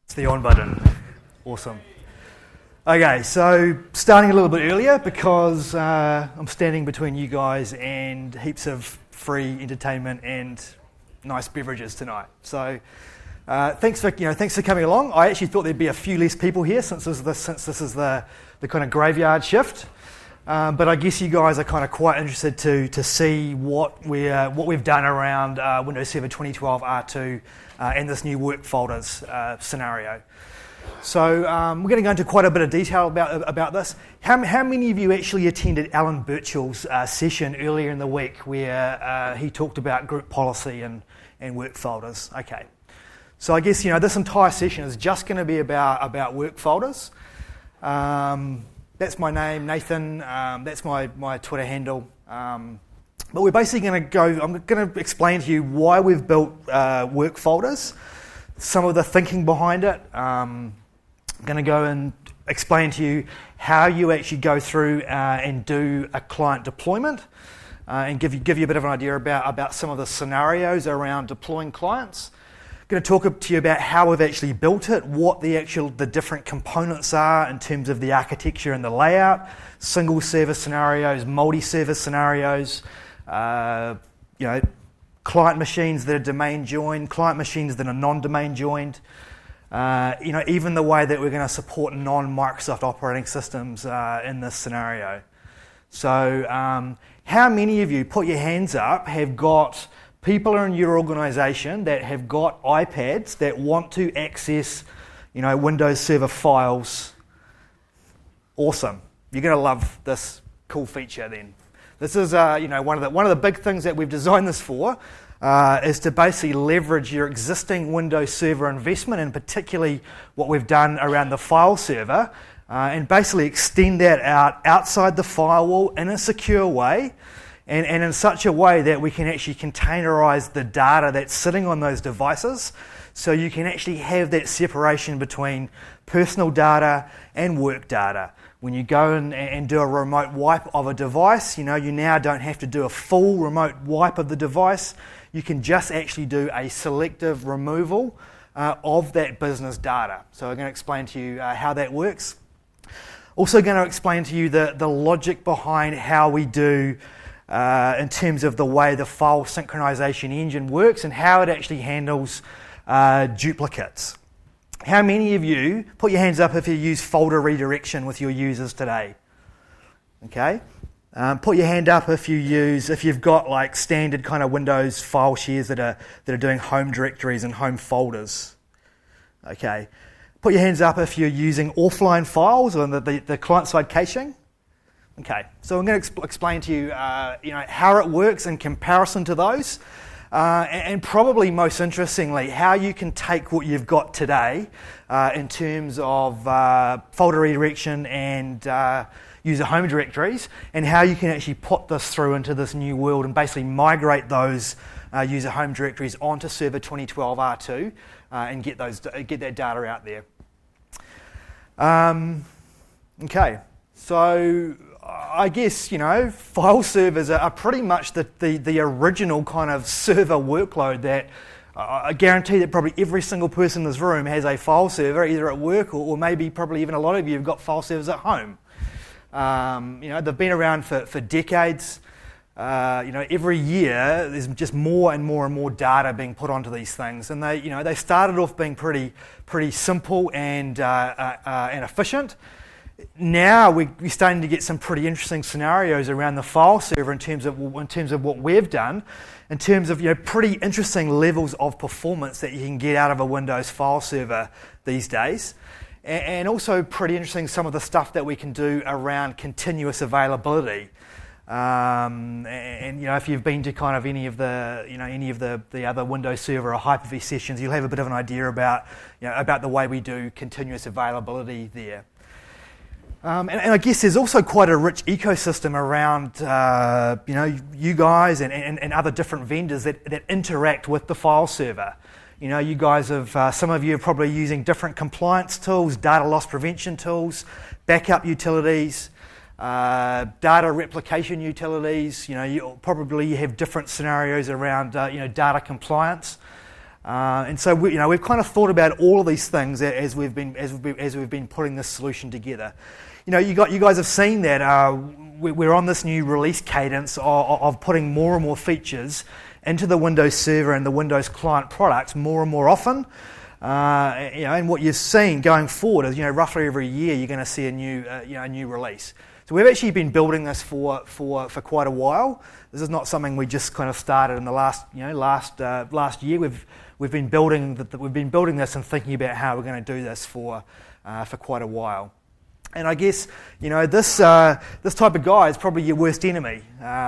It's the on button. Awesome. Okay, so starting a little bit earlier because I'm standing between you guys and heaps of free entertainment and nice beverages tonight. So thanks for coming along. I actually thought there'd be a few less people here since this is the kind of graveyard shift. But I guess you guys are kind of quite interested to see what we've done around Windows Server 2012 R2 and this new work folders scenario. So we're going to go into quite a bit of detail about this. How many of you actually attended Alan Birchall's session earlier in the week where he talked about group policy and work folders? Okay. So I guess this entire session is just going to be about work folders. That's my name, Nathan. That's my Twitter handle. But we're basically going to go. I'm going to explain to you why we've built work folders, some of the thinking behind it. I'm going to go and explain to you how you actually go through and do a client deployment, and give you a bit of an idea about some of the scenarios around deploying clients. I'm going to talk to you about how we've actually built it, what the different components are in terms of the architecture and the layout, single server scenarios, multi-server scenarios, client machines that are domain joined, client machines that are non-domain joined, even the way that we're going to support non-Microsoft operating systems in this scenario. So how many of you, put your hands up, have got people in your organisation that have got iPads that want to access, Windows Server files? Awesome. You're going to love this cool feature then. This is, one of the big things that we've designed this for is to basically leverage your existing Windows Server investment, and particularly what we've done around the file server, and basically extend that outside the firewall in a secure way, and in such a way that we can actually containerize the data that's sitting on those devices, so you can actually have that separation between personal data and work data. When you go and do a remote wipe of a device, you now don't have to do a full remote wipe of the device. You can just actually do a selective removal of that business data. So I'm going to explain to you how that works. Also going to explain to you the logic behind how we do in terms of the way the file synchronization engine works and how it actually handles duplicates. How many of you, put your hands up if you use folder redirection with your users today? Okay. Put your hand up if you've got like standard kind of Windows file shares that are doing home directories and home folders. Okay. Put your hands up if you're using offline files or the client-side caching. Okay. So I'm going to explain to you, how it works in comparison to those. And probably most interestingly, how you can take what you've got today in terms of folder redirection and user home directories, and how you can actually put this through into this new world and basically migrate those user home directories onto Server 2012 R2 and get that data out there. Okay, so I guess, file servers are pretty much the original kind of server workload that I guarantee that probably every single person in this room has a file server, either at work or maybe probably even a lot of you have got file servers at home. They've been around for decades. Every year there's just more and more and more data being put onto these things, and they started off being pretty simple and efficient. Now we're starting to get some pretty interesting scenarios around the file server in terms of what we've done, in terms of pretty interesting levels of performance that you can get out of a Windows file server these days, and also pretty interesting some of the stuff that we can do around continuous availability. If you've been to kind of any of the other Windows Server or Hyper-V sessions, you'll have a bit of an idea about the way we do continuous availability there. And I guess there's also quite a rich ecosystem around, you guys and other different vendors that interact with the file server. You guys some of you are probably using different compliance tools, data loss prevention tools, backup utilities, data replication utilities. You probably have different scenarios around, data compliance. And so we've kind of thought about all of these things as we've been putting this solution together. You guys have seen that we're on this new release cadence of putting more and more features into the Windows Server and the Windows Client products more and more often. And what you're seeing going forward is, roughly every year you're going to see a new release. So we've actually been building this for quite a while. This is not something we just kind of started in the last year. We've been building this and thinking about how we're going to do this for quite a while. And I guess this type of guy is probably your worst enemy.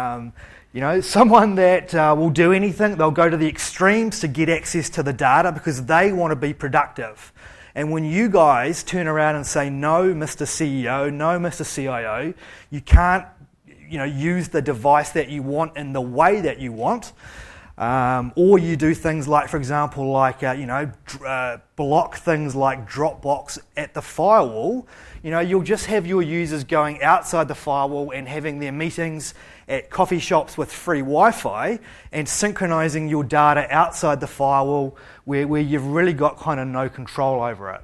Someone that will do anything. They'll go to the extremes to get access to the data because they want to be productive. And when you guys turn around and say, no, Mr. CEO, no, Mr. CIO, you can't use the device that you want in the way that you want, or you do things like, for example, block things like Dropbox at the firewall, you'll just have your users going outside the firewall and having their meetings at coffee shops with free Wi-Fi and synchronizing your data outside the firewall where you've really got kind of no control over it.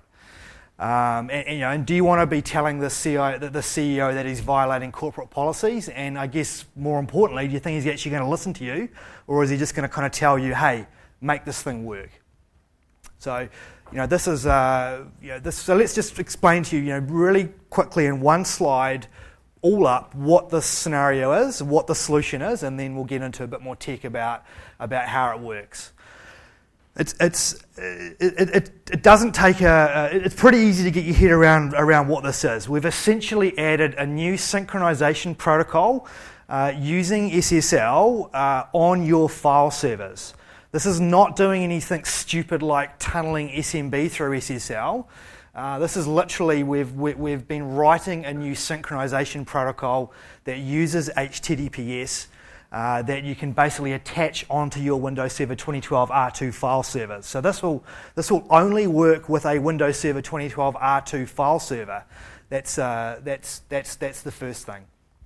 And do you want to be telling the CEO that he's violating corporate policies? And I guess more importantly, do you think he's actually going to listen to you, or is he just going to kind of tell you, hey, make this thing work? So, this is So let's just explain to you, really quickly in one slide, all up what this scenario is, what the solution is, and then we'll get into a bit more tech about how it works. It doesn't take it's pretty easy to get your head around what this is. We've essentially added a new synchronization protocol using SSL on your file servers. This is not doing anything stupid like tunneling SMB through SSL. This is literally, we've been writing a new synchronization protocol that uses HTTPS that you can basically attach onto your Windows Server 2012 R2 file server. So this will only work with a Windows Server 2012 R2 file server. That's the first thing.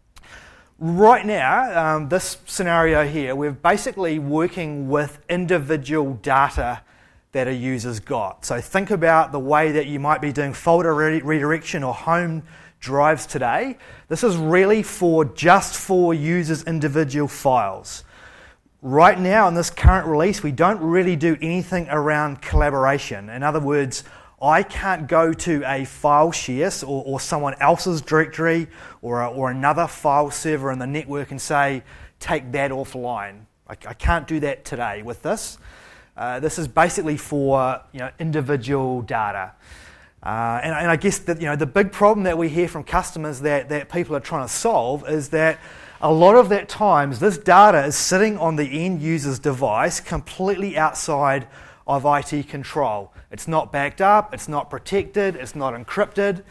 Right now, this scenario here, we're basically working with individual data that a user's got. So think about the way that you might be doing folder redirection or home drives today. This is really just for users' individual files. Right now in this current release, we don't really do anything around collaboration. In other words, I can't go to a file share or someone else's directory or another file server in the network and say, take that offline. I can't do that today with this. This is basically for individual data. And I guess that the big problem that we hear from customers that people are trying to solve is that a lot of that times this data is sitting on the end user's device completely outside of IT control. It's not backed up, it's not protected, it's not encrypted,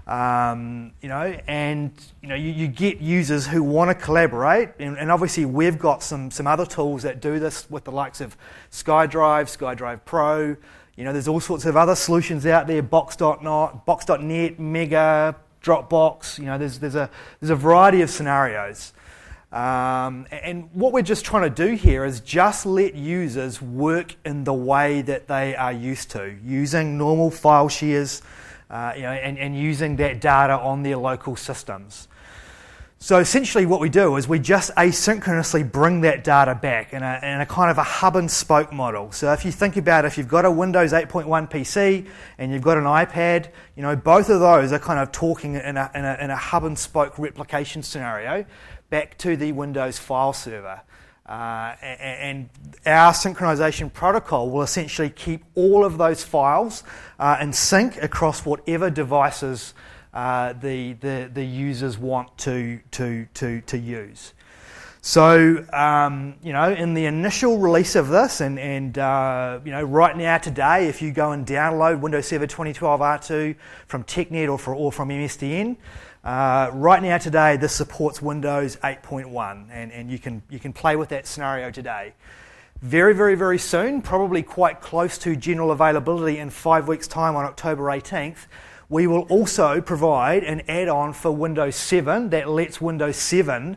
you get users who want to collaborate, and obviously we've got some other tools that do this with the likes of SkyDrive Pro. There's all sorts of other solutions out there, Box.net, Mega, Dropbox. There's a variety of scenarios. And what we're just trying to do here is just let users work in the way that they are used to, using normal file shares, and using that data on their local systems. So essentially what we do is we just asynchronously bring that data back in a kind of a hub and spoke model. So if you think about if you've got a Windows 8.1 PC and you've got an iPad, both of those are kind of talking in a hub and spoke replication scenario back to the Windows file server. And our synchronization protocol will essentially keep all of those files in sync across whatever devices the users want to use. So in the initial release of this, and right now today, if you go and download Windows Server 2012 R2 from TechNet or from MSDN, right now today this supports Windows 8.1, and you can play with that scenario today. Very, very, very soon, probably quite close to general availability in 5 weeks' time on October 18th, we will also provide an add-on for Windows 7 that lets Windows 7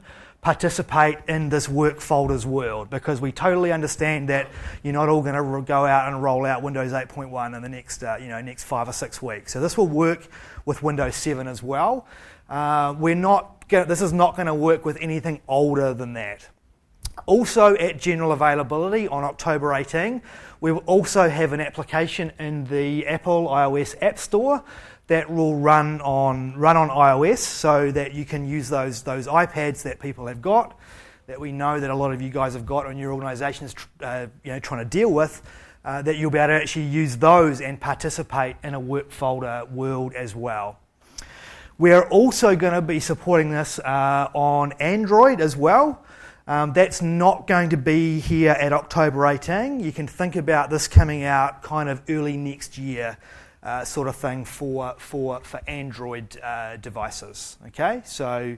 participate in this work folders world, because we totally understand that you're not all going to go out and roll out Windows 8.1 in the next next 5 or 6 weeks. So this will work with Windows 7 as well. This is not going to work with anything older than that. Also, at general availability on October 18, we will also have an application in the Apple iOS App Store that will run on iOS, so that you can use those iPads that people have got, that we know that a lot of you guys have got and your organisations trying to deal with, that you'll be able to actually use those and participate in a work folder world as well. We're also going to be supporting this on Android as well. That's not going to be here at October 18. You can think about this coming out kind of early next year, sort of thing for Android devices. Okay, so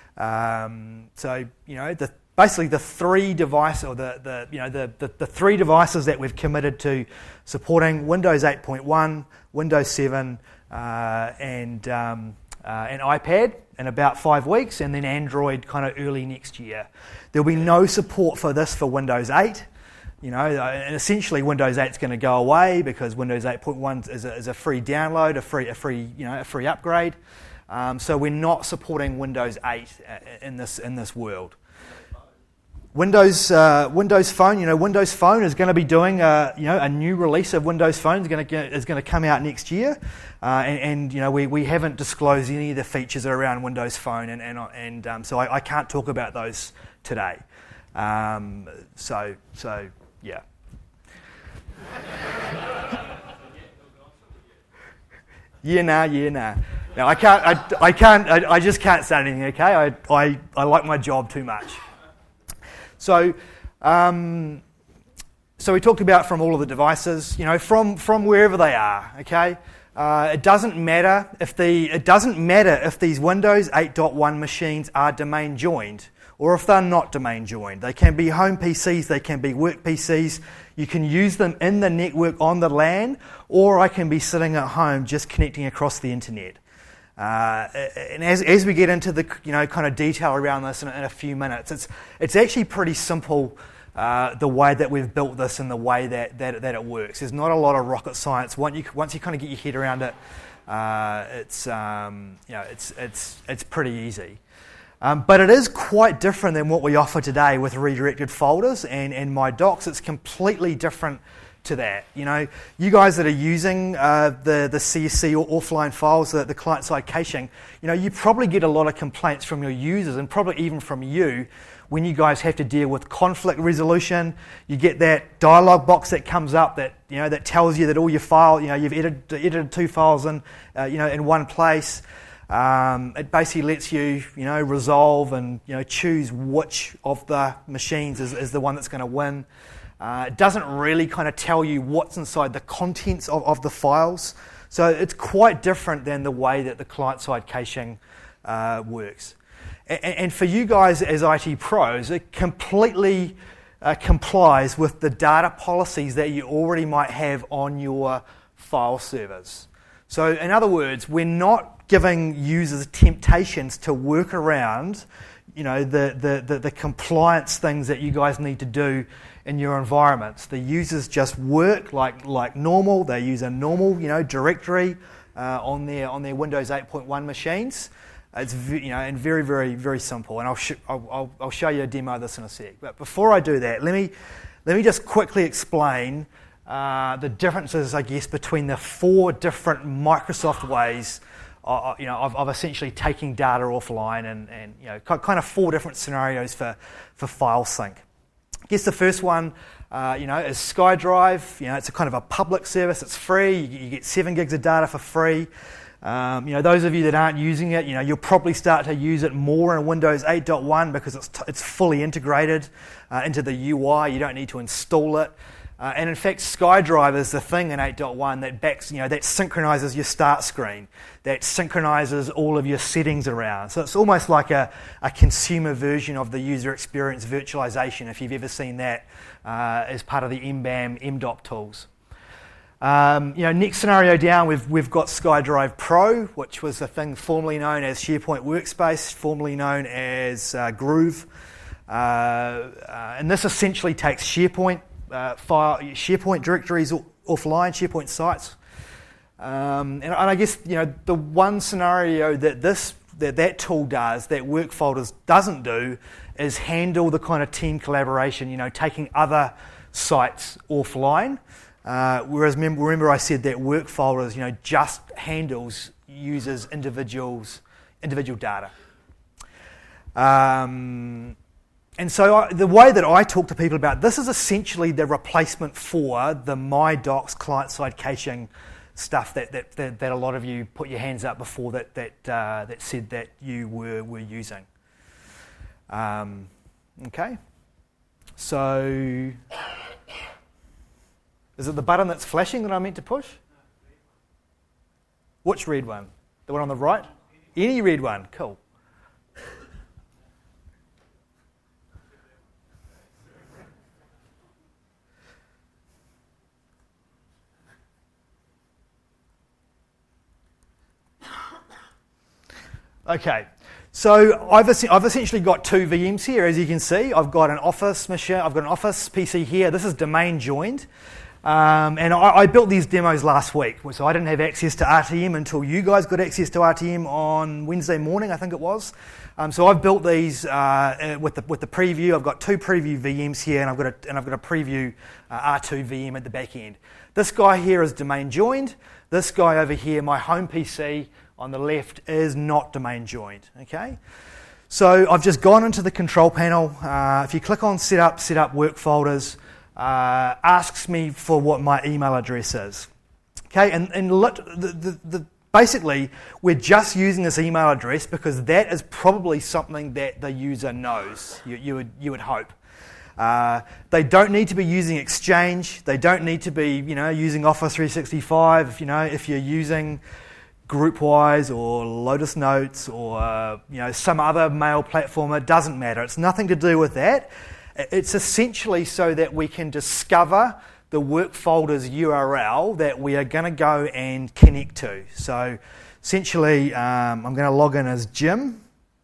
basically the three devices, or the three devices that we've committed to supporting: Windows 8.1, Windows 7, and iPad in about 5 weeks, and then Android kind of early next year. There'll be no support for this for Windows 8. And essentially Windows 8 is going to go away, because Windows 8.1 is a free download, a free upgrade. So we're not supporting Windows 8 in this world. Windows Phone, Windows Phone is going to be doing a new release of Windows Phone is going to come out next year, and we haven't disclosed any of the features around Windows Phone, and so I can't talk about those today. So yeah. Yeah. No, I can't. I just can't say anything. Okay, I like my job too much. So we talked about from all of the devices, from wherever they are. Okay, it doesn't matter if these Windows 8.1 machines are domain joined or if they're not domain joined. They can be home PCs, they can be work PCs. You can use them in the network on the LAN, or I can be sitting at home just connecting across the internet. And as we get into the kind of detail around this in a few minutes, it's actually pretty simple, the way that we've built this and the way that it works. There's not a lot of rocket science. Once you kind of get your head around it, it's pretty easy. But it is quite different than what we offer today with redirected folders and My Docs. It's completely different to that. You guys that are using the CSC or offline files, the client-side caching, you probably get a lot of complaints from your users, and probably even from you, when you guys have to deal with conflict resolution. You get that dialog box that comes up that tells you that all your file, you've edited 2 files in one place. It basically lets you, resolve and choose which of the machines is the one that's going to win. It doesn't really kind of tell you what's inside the contents of the files. So it's quite different than the way that the client-side caching works. And for you guys as IT pros, it completely complies with the data policies that you already might have on your file servers. So in other words, we're not giving users temptations to work around the compliance things that you guys need to do in your environments. The users just work like normal. They use a normal directory on their Windows 8.1 machines. It's and very, very, very simple. And I'll show you a demo of this in a sec. But before I do that, let me just quickly explain the differences, I guess, between the 4 different Microsoft ways of essentially taking data offline, and kind of 4 different scenarios for file sync. I guess the first one, is SkyDrive. It's a kind of a public service. It's free. You get 7 gigs of data for free. Those of you that aren't using it, you'll probably start to use it more in Windows 8.1 because it's fully integrated into the UI. You don't need to install it. And in fact, SkyDrive is the thing in 8.1 that synchronizes your start screen, that synchronizes all of your settings around. So it's almost like a consumer version of the user experience virtualization, if you've ever seen that as part of the MBAM, MDOP tools. Next scenario down, we've got SkyDrive Pro, which was a thing formerly known as SharePoint Workspace, formerly known as Groove. And this essentially takes SharePoint directories offline, SharePoint sites. And I guess the one scenario that tool does that WorkFolders doesn't do is handle the kind of team collaboration, taking other sites offline. Whereas remember I said that WorkFolders, just handles users' individual data. And so the way that I talk to people about this is essentially the replacement for the MyDocs client-side caching stuff that a lot of you put your hands up before that said that you were using. Okay, so is it the button that's flashing that I meant to push? Which red one? The one on the right? Any red one? Cool. Okay, so I've essentially got two VMs here, as you can see. I've got an Office machine. I've got an Office PC here. This is domain joined, and I built these demos last week, so I didn't have access to RTM until you guys got access to RTM on Wednesday morning, I think it was. So I've built these with the preview. I've got two preview VMs here, and I've got a preview R2 VM at the back end. This guy here is domain joined. This guy over here, my home PC on the left, is not domain joined. Okay, so I've just gone into the control panel. If you click on Set Up WorkFolders, asks me for what my email address is. Okay, and basically we're just using this email address because that is probably something that the user knows. You would hope. They don't need to be using Exchange. They don't need to be using Office 365. If you're using GroupWise or Lotus Notes or some other mail platform, it doesn't matter. It's nothing to do with that. It's essentially so that we can discover the WorkFolders URL that we are going to go and connect to. So essentially, I'm going to log in as Jim.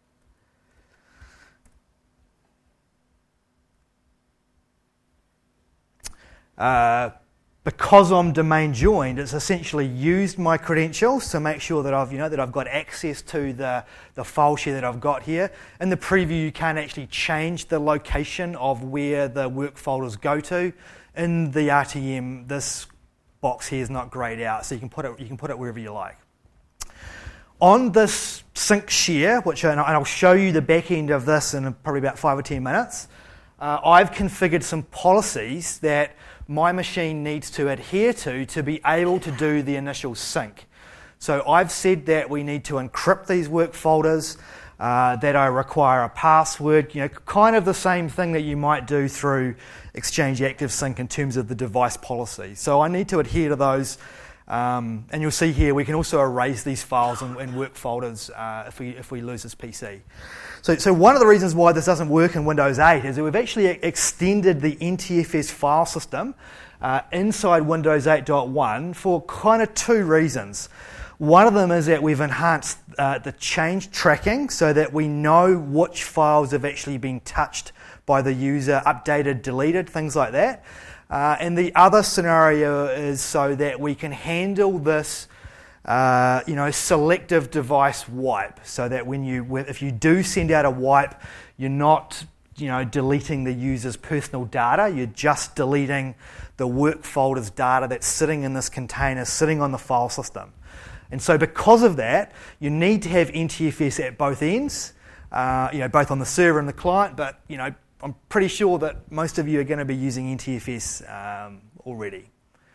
Because I'm domain joined, it's essentially used my credentials to make sure that I've got access to the file share that I've got here. In the preview, you can't actually change the location of where the work folders go to. In the RTM, this box here is not grayed out, so you can put it wherever you like. On this sync share, and I'll show you the back end of this in probably about 5 or 10 minutes, I've configured some policies that my machine needs to adhere to be able to do the initial sync. So I've said that we need to encrypt these work folders, that I require a password, kind of the same thing that you might do through Exchange ActiveSync in terms of the device policy. So I need to adhere to those, and you'll see here we can also erase these files in work folders if we lose this PC. So one of the reasons why this doesn't work in Windows 8 is that we've actually extended the NTFS file system inside Windows 8.1 for kind of two reasons. One of them is that we've enhanced the change tracking so that we know which files have actually been touched by the user, updated, deleted, things like that. And the other scenario is so that we can handle this selective device wipe, so that if you do send out a wipe, you're not deleting the user's personal data, you're just deleting the work folder's data that's sitting in this container, sitting on the file system. And so because of that, you need to have NTFS at both ends, both on the server and the client, but I'm pretty sure that most of you are going to be using NTFS already.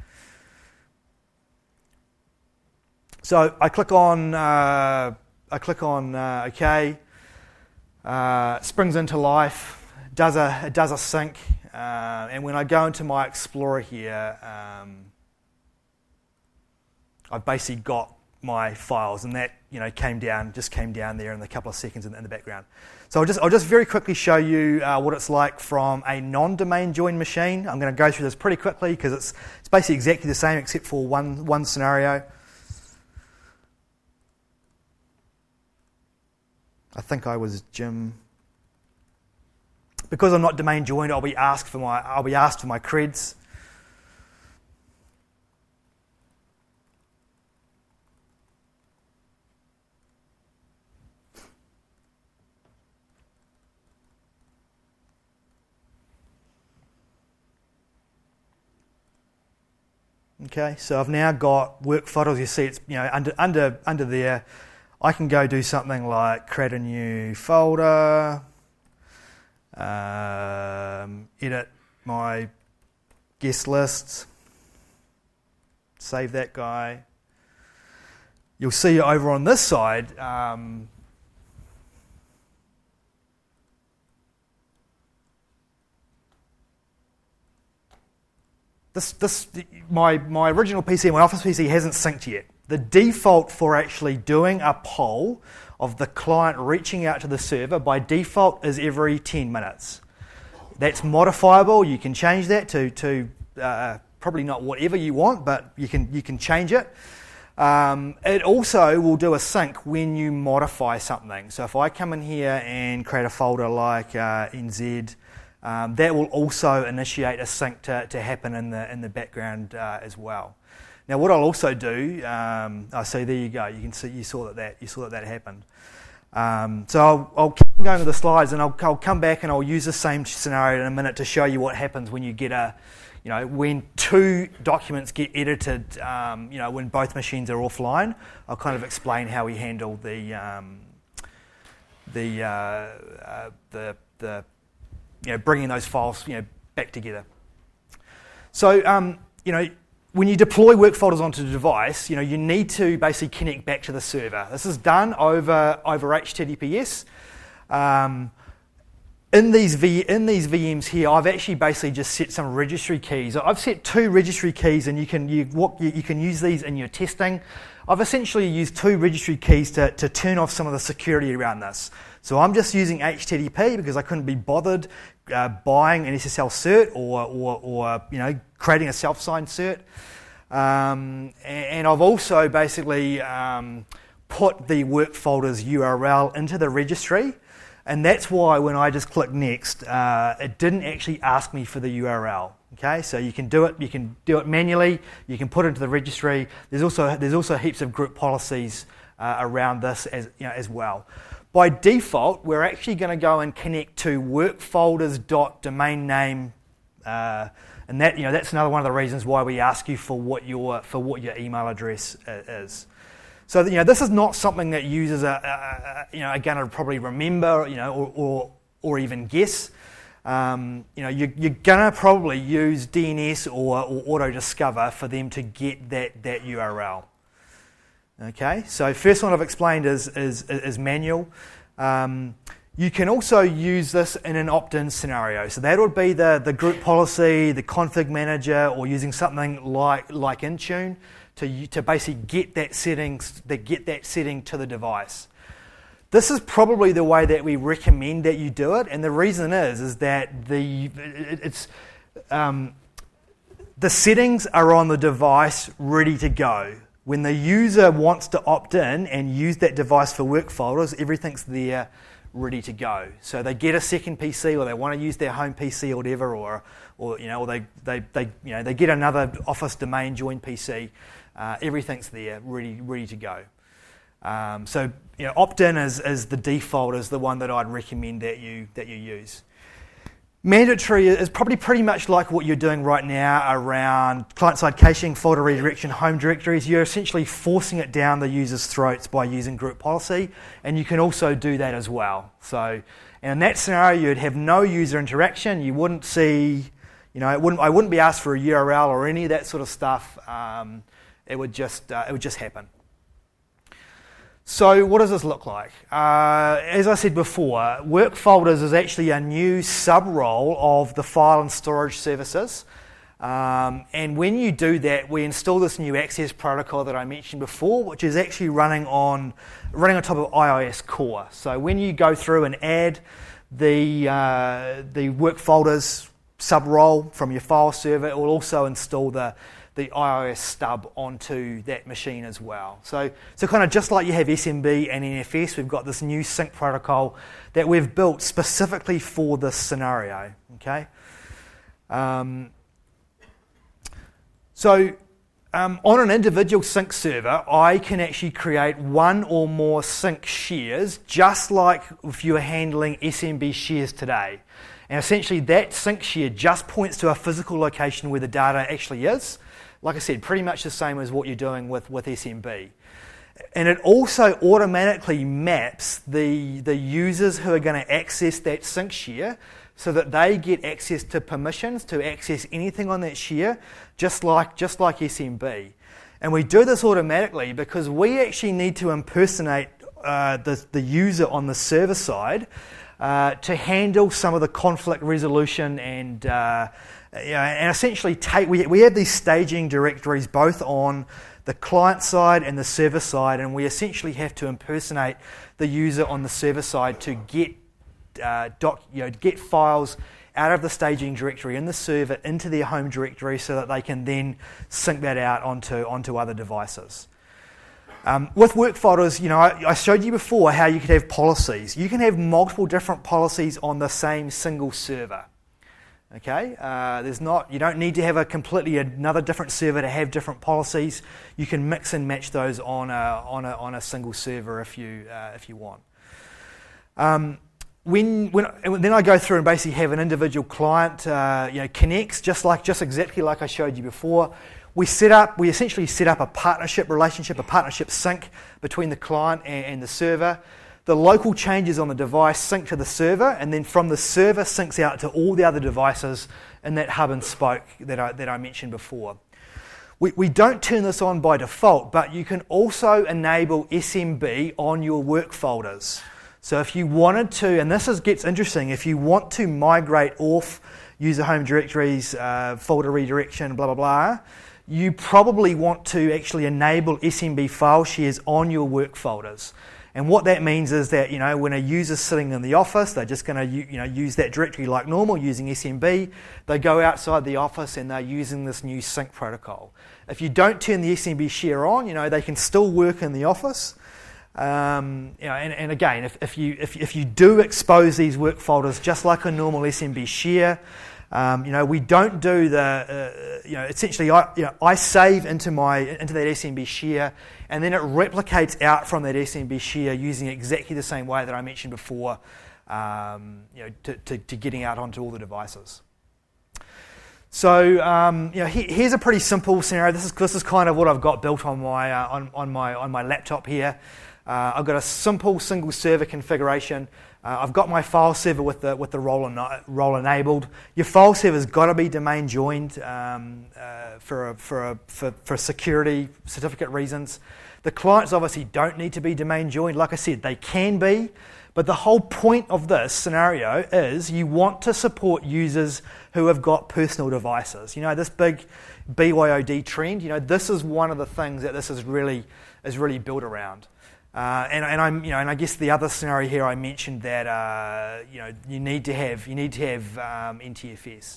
So I click on OK. Springs into life. It does a sync, and when I go into my Explorer here, I've basically got my files, and that came down there in a couple of seconds in the background. So I'll just very quickly show you what it's like from a non-domain joined machine. I'm going to go through this pretty quickly because it's basically exactly the same except for one scenario. I think I was Jim. Because I'm not domain joined, I'll be asked for my creds. Okay, so I've now got work photos. You see, it's under there. I can go do something like create a new folder, edit my guest lists, save that guy. You'll see over on this side. My original PC, my Office PC, hasn't synced yet. The default for actually doing a poll of the client reaching out to the server by default is every 10 minutes. That's modifiable. You can change that to probably not whatever you want, but you can change it. It also will do a sync when you modify something. So if I come in here and create a folder like NZ, that will also initiate a sync to happen in the background as well. Now, what I'll also do, there you go. You can see you saw that happened. So I'll keep going with the slides, and I'll come back and I'll use the same scenario in a minute to show you what happens when you get when two documents get edited. When both machines are offline. I'll kind of explain how we handle the bringing those files back together. So when you deploy work folders onto the device, you need to basically connect back to the server. This is done over HTTPS. In these VMs here, I've actually basically just set some registry keys. I've set 2 registry keys, and you can use these in your testing. I've essentially used 2 registry keys to turn off some of the security around this. So I'm just using HTTP because I couldn't be bothered buying an SSL cert or creating a self-signed cert. And I've also basically put the work folder's URL into the registry, and that's why when I just click next, it didn't actually ask me for the URL. Okay, so you can do it manually. You can put it into the registry. There's also heaps of group policies around this as well. By default, we're actually going to go and connect to workfolders.domain name, and that's another one of the reasons why we ask you for what your email address is. So this is not something that users are going to probably remember, or even guess. You're going to probably use DNS or AutoDiscover for them to get that URL. Okay, so first one I've explained is manual. You can also use this in an opt-in scenario. So that would be the group policy, the config manager, or using something like Intune to basically get that setting to the device. This is probably the way that we recommend that you do it, and the reason is that the settings are on the device ready to go. When the user wants to opt in and use that device for work folders, everything's there ready to go. So they get a second PC, or they want to use their home PC or whatever, or they get another Office domain joined PC. Everything's there ready to go. So opt-in is the default, is the one that I'd recommend that you use. Mandatory is probably pretty much like what you're doing right now around client-side caching, folder redirection, home directories. You're essentially forcing it down the user's throats by using group policy, and you can also do that as well. So in that scenario, you'd have no user interaction. You wouldn't see, I wouldn't be asked for a URL or any of that sort of stuff. It would just happen. So what does this look like? As I said before, work folders is actually a new sub-role of the file and storage services. And when you do that, we install this new access protocol that I mentioned before, which is actually running on top of IIS Core. So when you go through and add the work folders sub-role from your file server, it will also install the IIS stub onto that machine as well. So kind of just like you have SMB and NFS, we've got this new sync protocol that we've built specifically for this scenario. Okay. On an individual sync server, I can actually create one or more sync shares, just like if you were handling SMB shares today. And essentially that sync share just points to a physical location where the data actually is. Like I said, pretty much the same as what you're doing with SMB. And it also automatically maps the users who are going to access that sync share so that they get access to permissions to access anything on that share, just like SMB. And we do this automatically because we actually need to impersonate the user on the server side to handle some of the conflict resolution and essentially we have these staging directories both on the client side and the server side, and we essentially have to impersonate the user on the server side to get get files out of the staging directory in the server into their home directory so that they can then sync that out onto other devices. With work folders, I showed you before how you could have policies. You can have multiple different policies on the same single server. Okay, you don't need to have another different server to have different policies. You can mix and match those on a single server if you want. Then I go through and basically have an individual client connects just exactly like I showed you before. We essentially set up a partnership relationship, a partnership sync between the client and the server. The local changes on the device sync to the server, and then from the server syncs out to all the other devices in that hub and spoke that I mentioned before. We don't turn this on by default, but you can also enable SMB on your work folders. So if you wanted to, and gets interesting, if you want to migrate off user home directories, folder redirection, blah, blah, blah, you probably want to actually enable SMB file shares on your work folders. And what that means is that, when a user's sitting in the office, they're just going to use that directory like normal using SMB. They go outside the office and they're using this new sync protocol. If you don't turn the SMB share on, they can still work in the office. And again, if you do expose these work folders just like a normal SMB share, we don't do essentially I save into that SMB share, and then it replicates out from that SMB share using exactly the same way that I mentioned before, to getting out onto all the devices. So here's a pretty simple scenario. This is kind of what I've got built on my laptop here. I've got a simple single server configuration. I've got my file server with the role enabled. Your file server's got to be domain joined for security certificate reasons. The clients obviously don't need to be domain joined. Like I said, they can be, but the whole point of this scenario is you want to support users who have got personal devices. This big BYOD trend. This is one of the things that this is really built around. And I guess the other scenario here I mentioned that you need to have NTFS.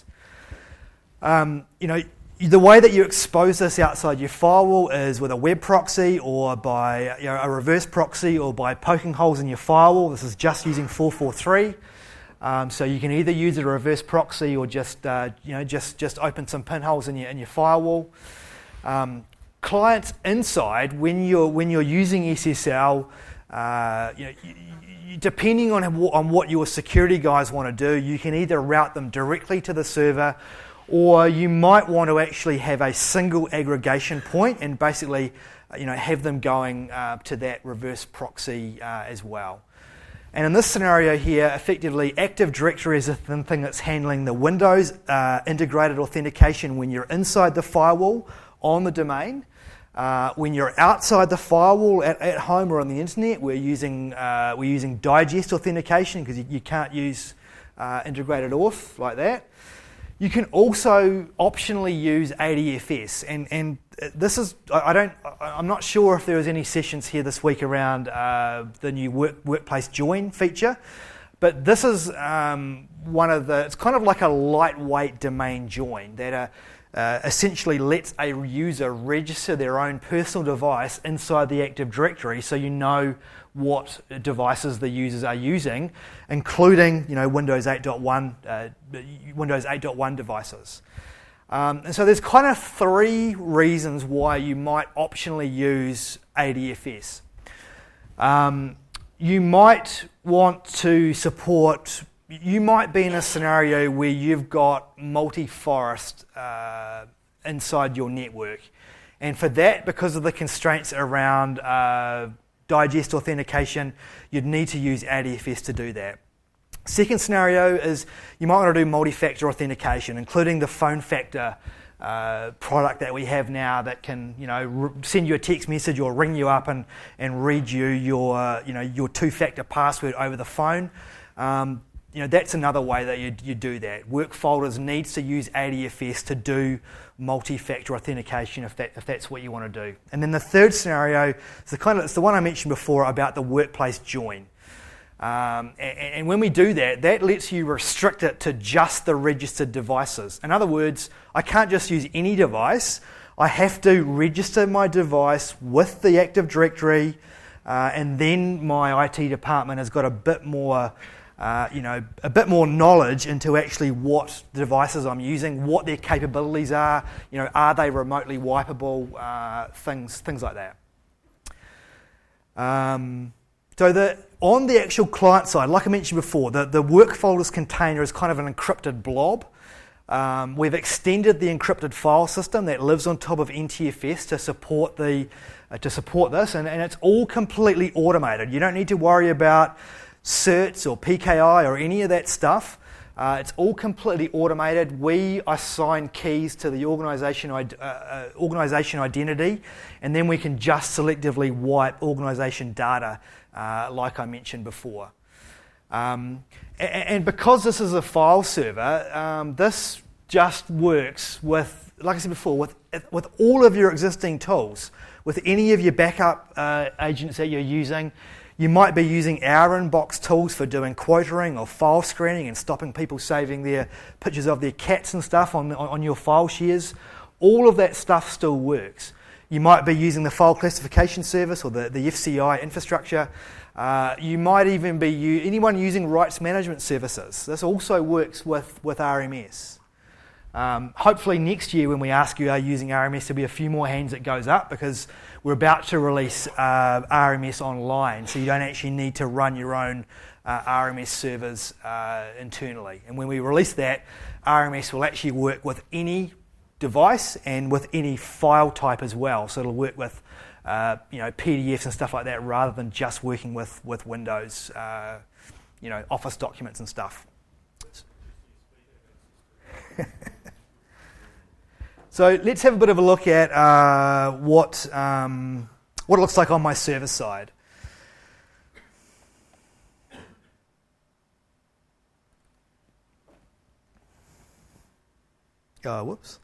The way that you expose this outside your firewall is with a web proxy or by a reverse proxy or by poking holes in your firewall. This is just using 443. So you can either use a reverse proxy or just open some pinholes in your firewall. Clients inside, when you're using SSL, depending on what your security guys want to do, you can either route them directly to the server, or you might want to actually have a single aggregation point and basically, have them going to that reverse proxy as well. And in this scenario here, effectively, Active Directory is the thing that's handling the Windows integrated authentication when you're inside the firewall on the domain. When you're outside the firewall at home or on the internet, we're using digest authentication because you can't use integrated auth like that. You can also optionally use ADFS, and this is I'm not sure if there was any sessions here this week around the new workplace join feature, but this is it's kind of like a lightweight domain join that essentially lets a user register their own personal device inside the Active Directory, so you know what devices the users are using, including Windows 8.1 devices. And so there's kind of three reasons why you might optionally use ADFS. You might want to support. You might be in a scenario where you've got multi-forest inside your network, and for that, because of the constraints around digest authentication, you'd need to use ADFS to do that. Second scenario is you might want to do multi-factor authentication, including the Phone Factor product that we have now that can send you a text message or ring you up and read you your two-factor password over the phone. That's another way that you do that. Work Folders needs to use ADFS to do multi-factor authentication if that's what you want to do. And then the third scenario is it's the one I mentioned before about the workplace join. And when we do that, that lets you restrict it to just the registered devices. In other words, I can't just use any device. I have to register my device with the Active Directory, and then my IT department has got a bit more knowledge into actually what devices I'm using, what their capabilities are. Are they remotely wipeable? Things like that. On the actual client side, like I mentioned before, the Work Folders container is kind of an encrypted blob. We've extended the encrypted file system that lives on top of NTFS to support this, and it's all completely automated. You don't need to worry about certs or PKI or any of that stuff. It's all completely automated. We assign keys to the organisation identity, and then we can just selectively wipe organisation data, like I mentioned before. And because this is a file server, this just works with, like I said before, with all of your existing tools, with any of your backup agents that you're using. You might be using our inbox tools for doing quotering or file screening and stopping people saving their pictures of their cats and stuff on your file shares. All of that stuff still works. You might be using the file classification service or the FCI infrastructure. You might even be anyone using rights management services. This also works with RMS. Hopefully next year when we ask you are you using RMS, there'll be a few more hands that goes up because we're about to release RMS online, so you don't actually need to run your own RMS servers internally. And when we release that, RMS will actually work with any device and with any file type as well. So it'll work with PDFs and stuff like that rather than just working with Windows, Office documents and stuff. So let's have a bit of a look at what it looks like on my server side. Whoops.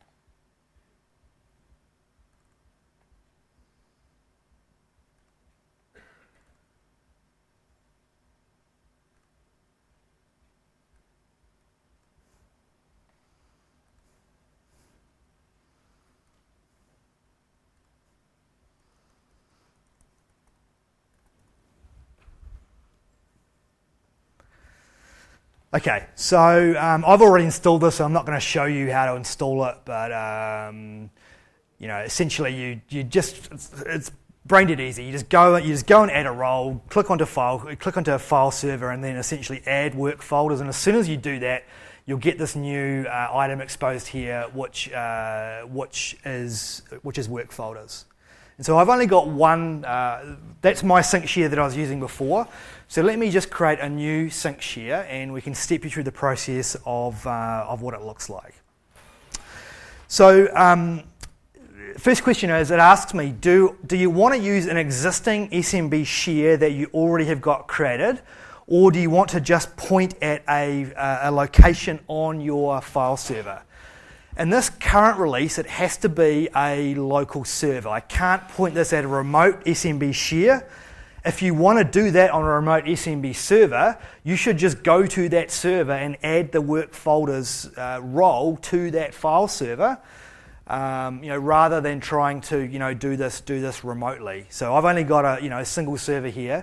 Okay, so I've already installed this, so I'm not going to show you how to install it, but essentially it's brain dead easy. You just go and add a role, click onto a file server, and then essentially add work folders. And as soon as you do that, you'll get this new item exposed here, which is work folders. And so I've only got one. That's my sync share that I was using before. So let me just create a new sync share, and we can step you through the process of what it looks like. So first question is, it asks me, do you want to use an existing SMB share that you already have got created, or do you want to just point at a location on your file server? In this current release, it has to be a local server. I can't point this at a remote SMB share. If you want to do that on a remote SMB server, you should just go to that server and add the work folders role to that file server, rather than trying to do this remotely. So I've only got a single server here.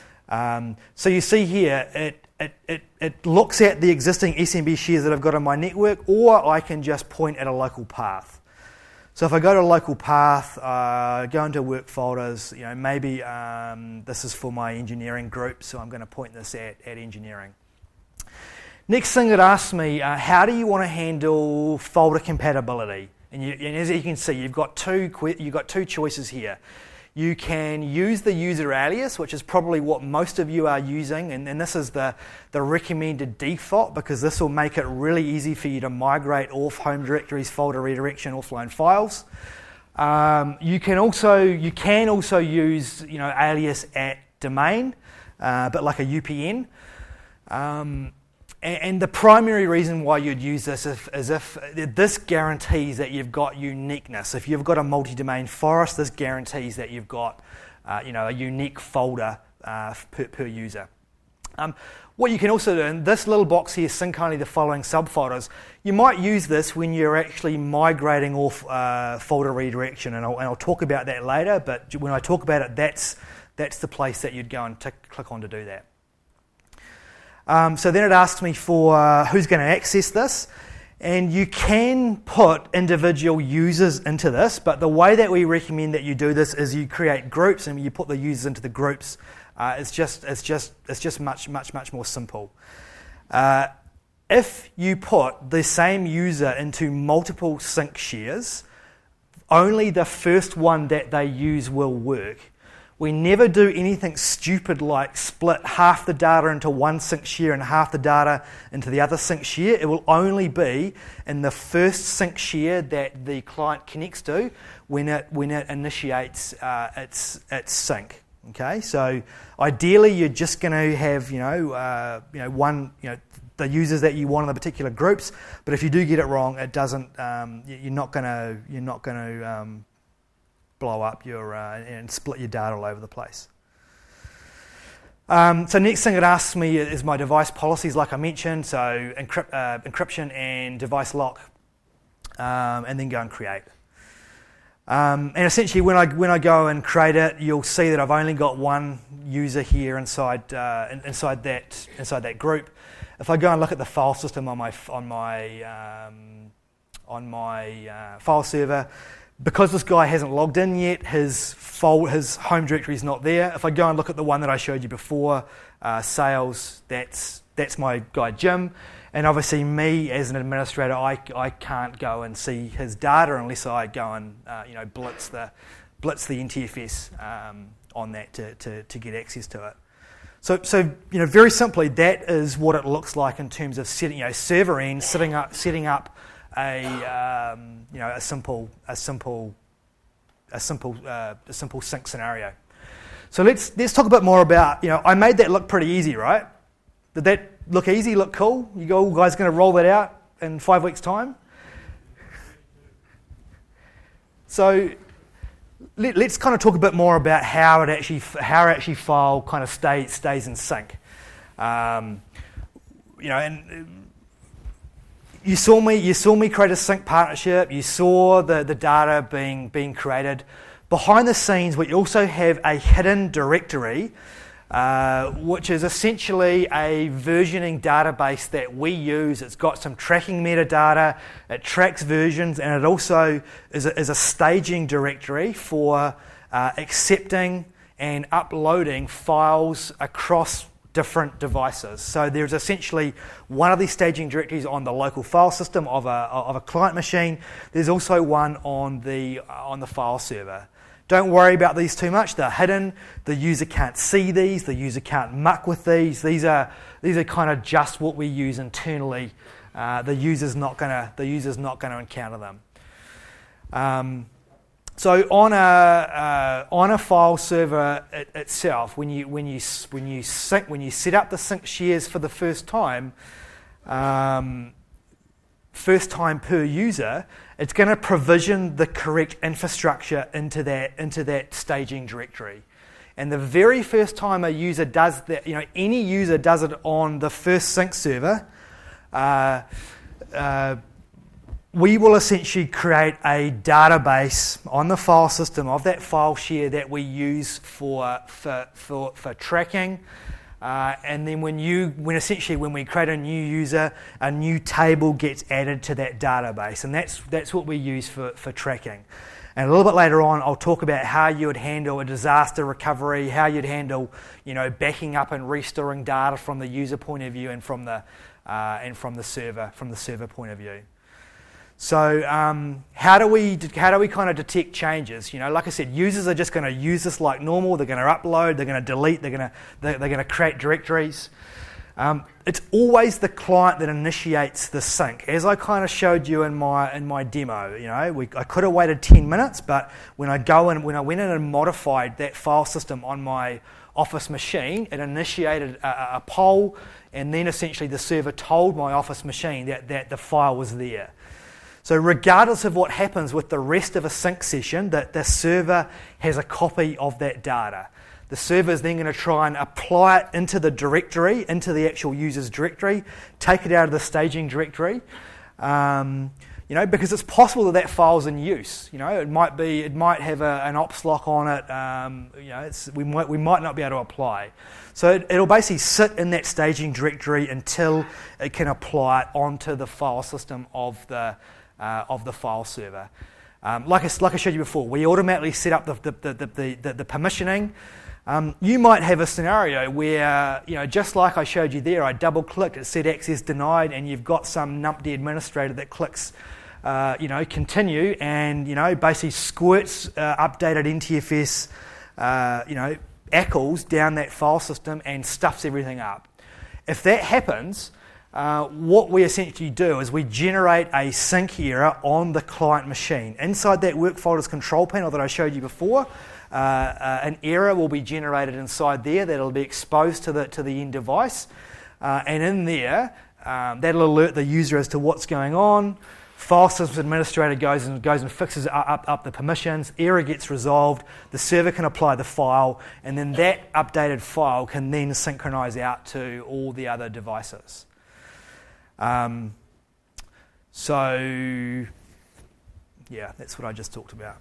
So you see here, it looks at the existing SMB shares that I've got on my network, or I can just point at a local path. So if I go to a local path, go into work folders, maybe this is for my engineering group, so I'm going to point this at engineering. Next thing it asks me, how do you want to handle folder compatibility? And as you can see, you've got two choices here. You can use the user alias, which is probably what most of you are using, and this is the recommended default, because this will make it really easy for you to migrate off home directories, folder redirection, offline files. You can also use alias at domain, but like a UPN. And the primary reason why you'd use this is if this guarantees that you've got uniqueness. If you've got a multi-domain forest, this guarantees that you've got a unique folder per user. What you can also do, in this little box here, sync only the following subfolders, you might use this when you're actually migrating off folder redirection, and I'll talk about that later, but when I talk about it, that's the place that you'd go and click on to do that. So then it asks me for who's going to access this, and you can put individual users into this, but the way that we recommend that you do this is you create groups and you put the users into the groups. It's just much more simple. If you put the same user into multiple sync shares, only the first one that they use will work. We never do anything stupid like split half the data into one sync share and half the data into the other sync share. It will only be in the first sync share that the client connects to when it initiates its sync. Okay, so ideally you're just going to have the users that you want in the particular groups. But if you do get it wrong, it doesn't. You're not going to blow up and split your data all over the place. So next thing it asks me is my device policies, like I mentioned, so encryption and device lock, and then go and create. And essentially when I go and create it, you'll see that I've only got one user here inside that group. If I go and look at the file system on my file server, because this guy hasn't logged in yet, his home directory is not there. If I go and look at the one that I showed you before, sales, that's my guy Jim. And obviously me as an administrator, I can't go and see his data unless I go and blitz the NTFS on that to get access to it. So very simply, that is what it looks like in terms of setting server end, setting up a simple sync scenario. So let's talk a bit more about, I made that look pretty easy, right? Did that look easy, look cool? You guys going to roll that out in 5 weeks' time? So let's kind of talk a bit more about how actually file kind of stays in sync. And you saw me create a sync partnership. You saw the data being created. Behind the scenes, we also have a hidden directory, which is essentially a versioning database that we use. It's got some tracking metadata, it tracks versions, and it also is a staging directory for accepting and uploading files across different devices. So there's essentially one of these staging directories on the local file system of a client machine. There's also one on the file server. Don't worry about these too much. They're hidden. The user can't see these. The user can't muck with these. These are kind of just what we use internally. The user's not going to encounter them. So on a file server itself, when you set up the sync shares for the first time per user, it's going to provision the correct infrastructure into that staging directory. And the very first time a user does that, any user does it on the first sync server, we will essentially create a database on the file system of that file share that we use for tracking. And then when we create a new user, a new table gets added to that database, and that's what we use for tracking. And a little bit later on, I'll talk about how you would handle a disaster recovery, how you'd handle, backing up and restoring data from the user point of view and from the server point of view. So how do we kind of detect changes? Like I said, users are just going to use this like normal. They're going to upload. They're going to delete. They're going to create directories. It's always the client that initiates the sync, as I kind of showed you in my demo. I could have waited 10 minutes, but when I went in and modified that file system on my Office machine, it initiated a poll, and then essentially the server told my Office machine that the file was there. So regardless of what happens with the rest of a sync session, that the server has a copy of that data. The server is then going to try and apply it into the directory, into the actual user's directory, take it out of the staging directory, because it's possible that file's in use. It might have an ops lock on it. We might not be able to apply. So it'll basically sit in that staging directory until it can apply it onto the file system of the file server. Like I showed you before, we automatically set up the permissioning. You might have a scenario where, just like I showed you there, I double-clicked, it said access denied, and you've got some numpty administrator that clicks, continue, and, basically squirts updated NTFS, ACLs down that file system and stuffs everything up. If that happens, what we essentially do is we generate a sync error on the client machine. Inside that work folders control panel that I showed you before, an error will be generated inside there that'll be exposed to the end device, and in there that'll alert the user as to what's going on. File systems administrator goes and fixes up the permissions. Error gets resolved. The server can apply the file, and then that updated file can then synchronize out to all the other devices. So that's what I just talked about.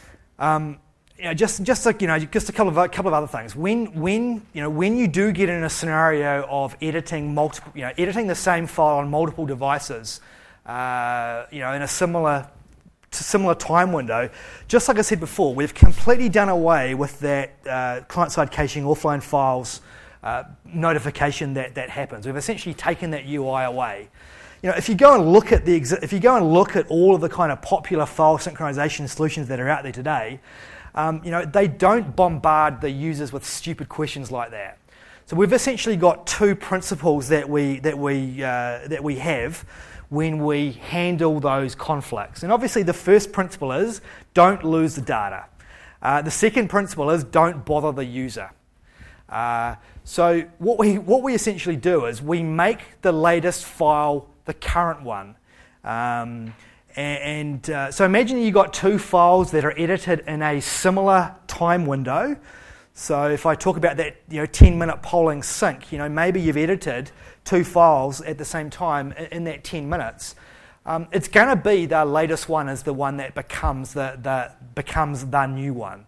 Just a couple of other things. When you do get in a scenario of editing the same file on multiple devices, in a similar time window, just like I said before, we've completely done away with that client-side caching offline files notification that happens. We've essentially taken that UI away. If you go and look at all of the kind of popular file synchronization solutions that are out there today, they don't bombard the users with stupid questions like that. So we've essentially got two principles that we have when we handle those conflicts. And obviously the first principle is don't lose the data. The second principle is don't bother the user. So what we essentially do is we make the latest file the current one. So imagine you've got two files that are edited in a similar time window. So if I talk about that 10-minute polling sync, maybe you've edited two files at the same time in that 10 minutes. It's going to be the latest one is the one that becomes the new one.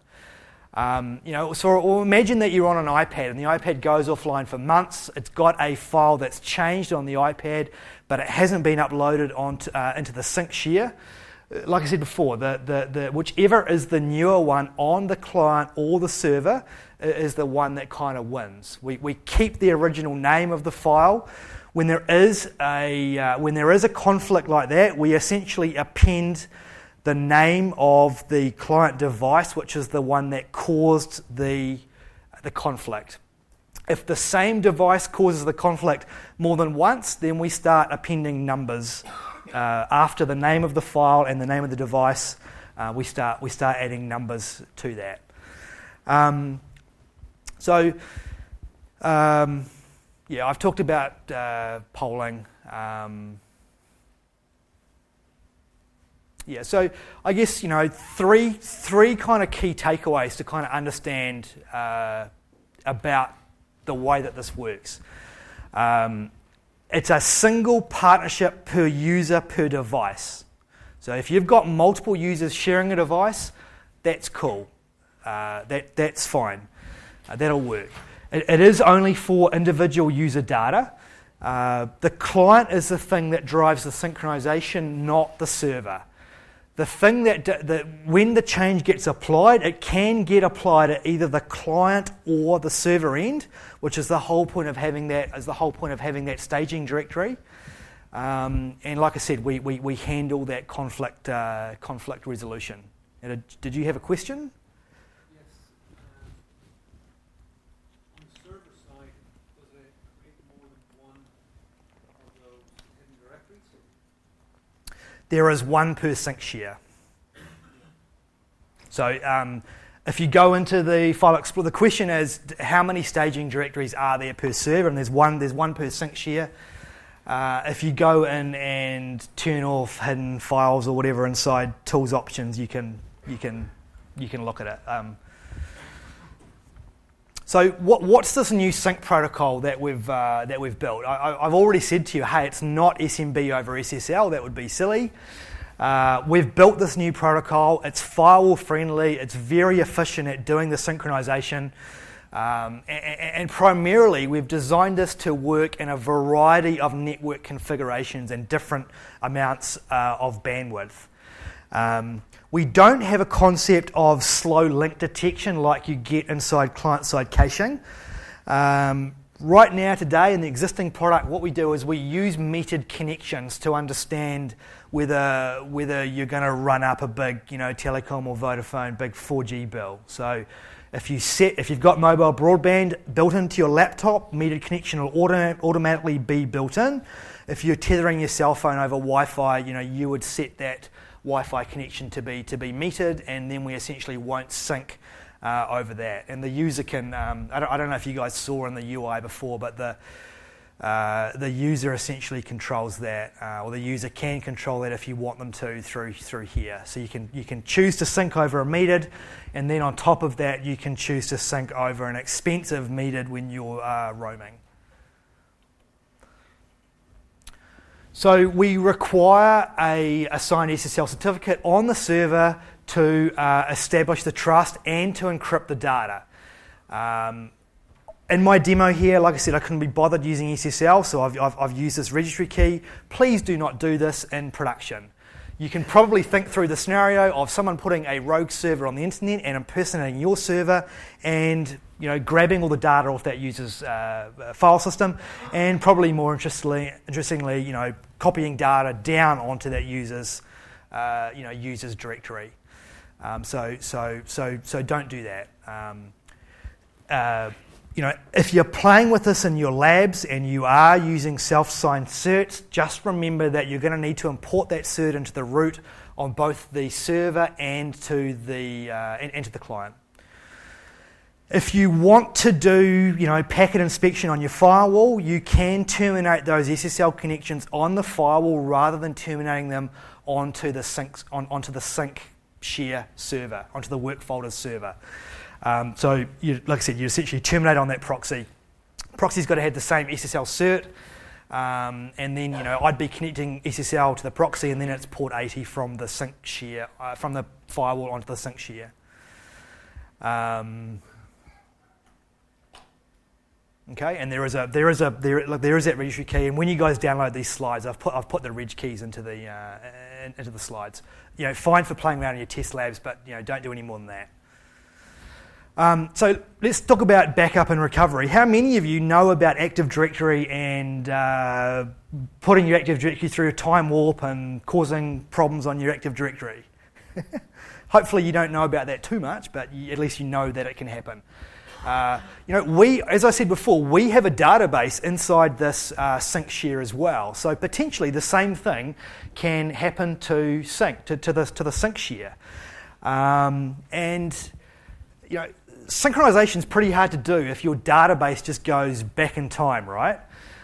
So imagine that you're on an iPad and the iPad goes offline for months. It's got a file that's changed on the iPad, but it hasn't been uploaded into the sync share. Like I said before, the whichever is the newer one on the client or the server is the one that kind of wins. We keep the original name of the file. When there is a conflict like that, we essentially append the name of the client device, which is the one that caused the conflict. If the same device causes the conflict more than once, then we start appending numbers after the name of the file and the name of the device we start adding numbers to that. I've talked about polling. So I guess, three kind of key takeaways to kind of understand about the way that this works. It's a single partnership per user per device. So if you've got multiple users sharing a device, that's cool. That's fine. That'll work. It is only for individual user data. The client is the thing that drives the synchronization, not the server. The thing that when the change gets applied, it can get applied at either the client or the server end, which is the whole point of having that staging directory. And like I said, we handle that conflict resolution. Did you have a question? Yes. On the server side, does it create more than one of those hidden directories? There is one per sync share. So if you go into the file explorer, the question is how many staging directories are there per server, and there's one per sync share. If you go in and turn off hidden files or whatever inside tools options, you can look at it. So what's this new sync protocol that we've built? I've already said to you, hey, it's not SMB over SSL. That would be silly. We've built this new protocol. It's firewall friendly. It's very efficient at doing the synchronization. And primarily, we've designed this to work in a variety of network configurations and different amounts of bandwidth. We don't have a concept of slow link detection like you get inside client-side caching. Right now, today, in the existing product, what we do is we use metered connections to understand whether you're going to run up a big, Telecom or Vodafone big 4G bill. So if you've got mobile broadband built into your laptop, metered connection will automatically be built in. If you're tethering your cell phone over Wi-Fi, you would set that Wi-Fi connection to be metered, and then we essentially won't sync over that. And the user can, I don't know if you guys saw in the UI before, but the user essentially controls that, or the user can control that if you want them to through here. So you can choose to sync over a metered, and then on top of that you can choose to sync over an expensive metered when you're roaming. So we require a signed SSL certificate on the server to establish the trust and to encrypt the data. In my demo here, like I said, I couldn't be bothered using SSL, so I've used this registry key. Please do not do this in production. You can probably think through the scenario of someone putting a rogue server on the internet and impersonating your server and grabbing all the data off that user's file system, and probably more interestingly, copying data down onto that user's directory. So don't do that. If you're playing with this in your labs and you are using self-signed certs, just remember that you're going to need to import that cert into the root on both the server and to the client. If you want to do, packet inspection on your firewall, you can terminate those SSL connections on the firewall rather than terminating them onto the sync share server, onto the work folders server. So, like I said, you essentially terminate on that proxy. Proxy's got to have the same SSL cert, and then I'd be connecting SSL to the proxy, and then it's port 80 from the sync share, from the firewall onto the sync share. Okay, and there is that registry key, and when you guys download these slides, I've put the reg keys into the slides. Fine for playing around in your test labs, but don't do any more than that. So let's talk about backup and recovery. How many of you know about Active Directory and putting your Active Directory through a time warp and causing problems on your Active Directory? Hopefully you don't know about that too much, but at least you know that it can happen. As I said before, we have a database inside this sync share as well. So potentially the same thing can happen to sync to the sync share, synchronization is pretty hard to do if your database just goes back in time, right?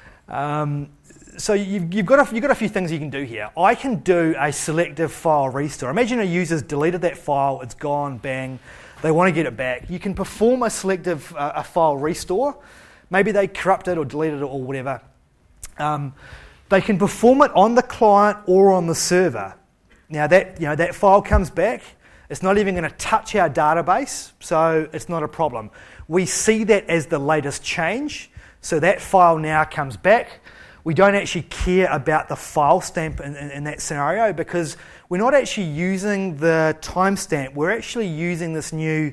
So you've got a few things you can do here. I can do a selective file restore. Imagine a user's deleted that file, it's gone, bang. They want to get it back. You can perform a selective a file restore. Maybe they corrupted or deleted it or whatever. They can perform it on the client or on the server. Now that file comes back. It's not even going to touch our database, so it's not a problem. We see that as the latest change. So that file now comes back. We don't actually care about the file stamp in that scenario because we're not actually using the timestamp. We're actually using this new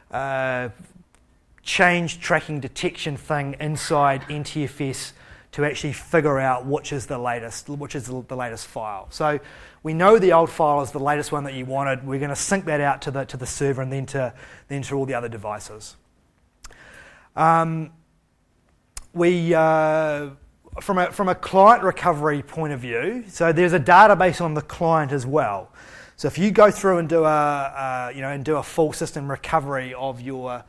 change tracking detection thing inside NTFS to actually figure out which is the latest file. So we know the old file is the latest one that you wanted. We're going to sync that out to the server and then to all the other devices. From a client recovery point of view, so there's a database on the client as well. So if you go through and do a full system recovery of your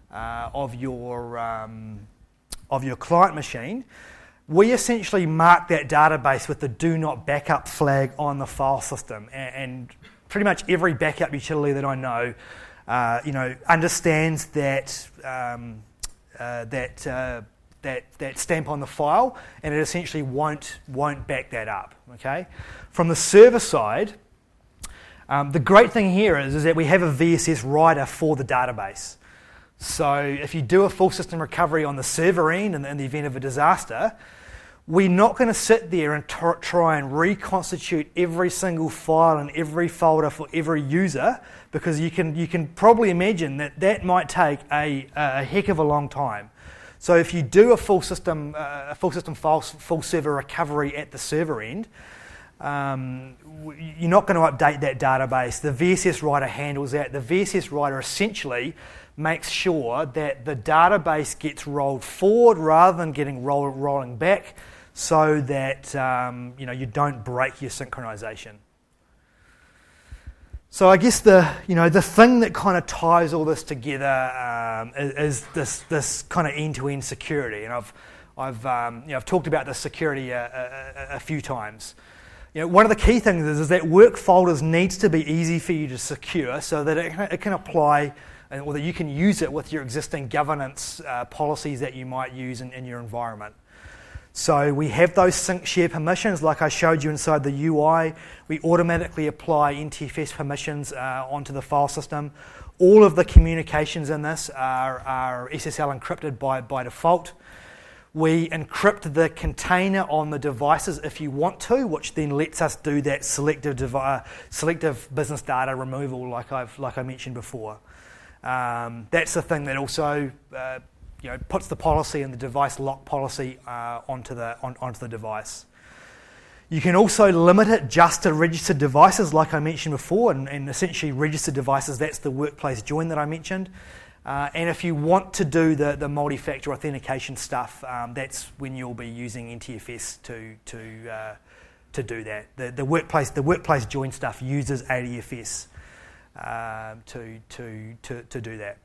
client machine, we essentially mark that database with the do not backup flag on the file system, and pretty much every backup utility that I know, understands that stamp on the file, and it essentially won't back that up. Okay, from the server side, the great thing here is that we have a VSS writer for the database. So if you do a full system recovery on the server end in the event of a disaster, we're not going to sit there and try and reconstitute every single file and every folder for every user, because you can probably imagine that might take a heck of a long time. So if you do a full system file, full server recovery at the server end, you're not going to update that database. The VSS writer handles that. The VSS writer essentially makes sure that the database gets rolled forward rather than getting rolling back, so that you don't break your synchronization. So I guess the thing that kind of ties all this together is this kind of end-to-end security, and I've talked about this security a few times. One of the key things is that work folders needs to be easy for you to secure, so that it can apply, or that you can use it with your existing governance policies that you might use in your environment. So we have those sync share permissions, like I showed you inside the UI. We automatically apply NTFS permissions onto the file system. All of the communications in this are SSL encrypted by default. We encrypt the container on the devices if you want to, which then lets us do that selective business data removal, like I mentioned before. That's the thing that also puts the policy and the device lock policy onto the device. You can also limit it just to registered devices, like I mentioned before, and essentially registered devices, that's the workplace join that I mentioned. And if you want to do the multi-factor authentication stuff, that's when you'll be using NTFS to do that. The workplace join stuff uses ADFS to do that.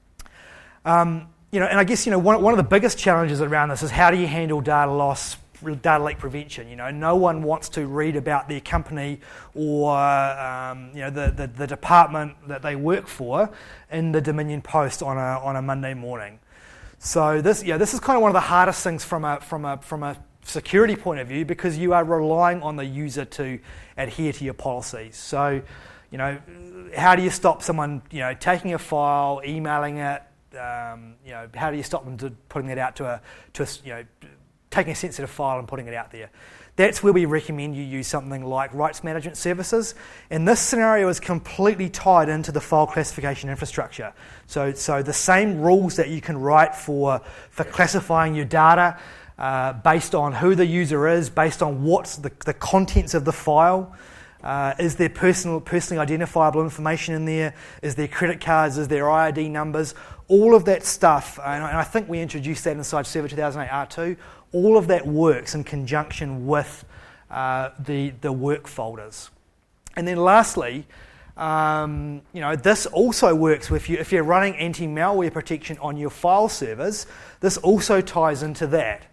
And I guess one of the biggest challenges around this is how do you handle data loss, data leak prevention? No one wants to read about their company or the department that they work for in the Dominion Post on a Monday morning. So this is kind of one of the hardest things from a security point of view, because you are relying on the user to adhere to your policies. So how do you stop someone taking a file, emailing it? How do you stop them to putting it out to taking a sensitive file and putting it out there? That's where we recommend you use something like rights management services. And this scenario is completely tied into the file classification infrastructure. So the same rules that you can write for classifying your data based on who the user is, based on what's the contents of the file, Is there personally identifiable information in there? Is there credit cards? Is there IID numbers? All of that stuff, and I think we introduced that inside Server 2008 R2, all of that works in conjunction with the work folders. And then lastly, this also works with you if you're running anti-malware protection on your file servers. This also ties into that.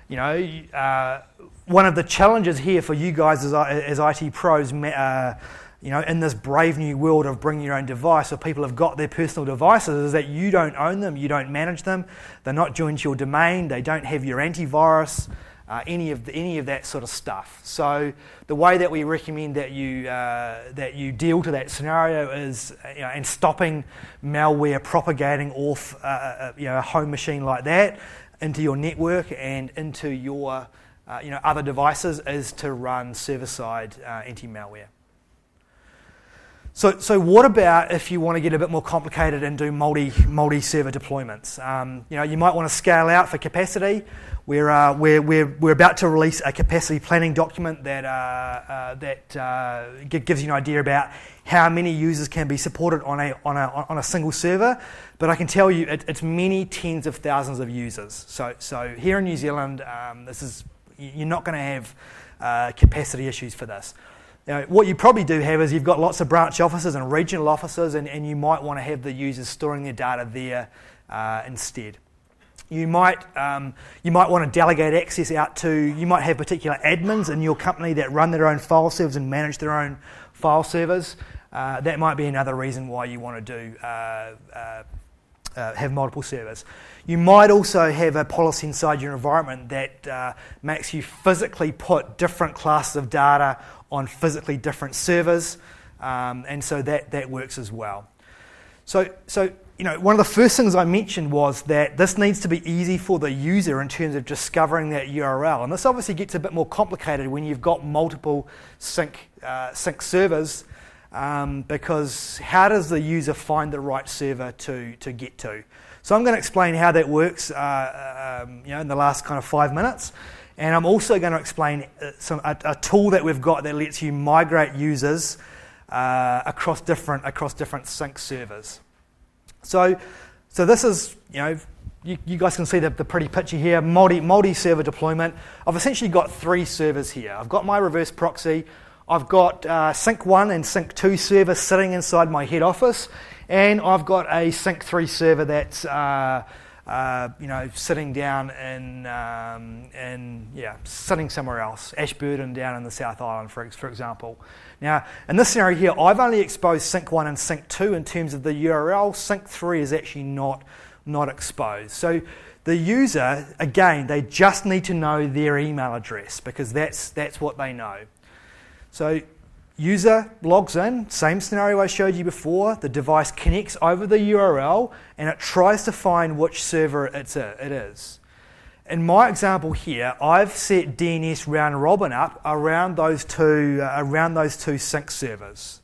One of the challenges here for you guys as IT pros, in this brave new world of bring your own device, where people have got their personal devices, is that you don't own them, you don't manage them, they're not joined to your domain, they don't have your antivirus, any of that sort of stuff. So the way that we recommend that you deal to that scenario is, and stopping malware propagating off a home machine like that into your network and into your other devices, is to run server-side anti-malware. So what about if you want to get a bit more complicated and do multi-server deployments? You might want to scale out for capacity. We're about to release a capacity planning document that gives you an idea about how many users can be supported on a single server. But I can tell you it's many tens of thousands of users. So here in New Zealand, you're not going to have capacity issues for this. What you probably do have is you've got lots of branch offices and regional offices, and you might want to have the users storing their data there instead. You might want to delegate access out to, you might have particular admins in your company that run their own file servers and manage their own file servers. That might be another reason why you want to have multiple servers. You might also have a policy inside your environment that makes you physically put different classes of data on physically different servers, and so that works as well. So one of the first things I mentioned was that this needs to be easy for the user in terms of discovering that URL, and this obviously gets a bit more complicated when you've got multiple sync servers, because how does the user find the right server to get to? So I'm going to explain how that works, in the last kind of 5 minutes. And I'm also going to explain a tool that we've got that lets you migrate users across different sync servers. So this is, you guys can see the pretty picture here, multi-server deployment. I've essentially got 3 servers here. I've got my reverse proxy. I've got Sync 1 and Sync 2 servers sitting inside my head office, and I've got a Sync 3 server that's sitting down sitting somewhere else, Ashburton down in the South Island, for example. Now, in this scenario here, I've only exposed Sync 1 and Sync 2 in terms of the URL. Sync 3 is actually not exposed. So the user, again, they just need to know their email address, because that's what they know. So user logs in, same scenario I showed you before. The device connects over the URL and it tries to find which server it is. In my example here, I've set DNS round robin up around those two sync servers.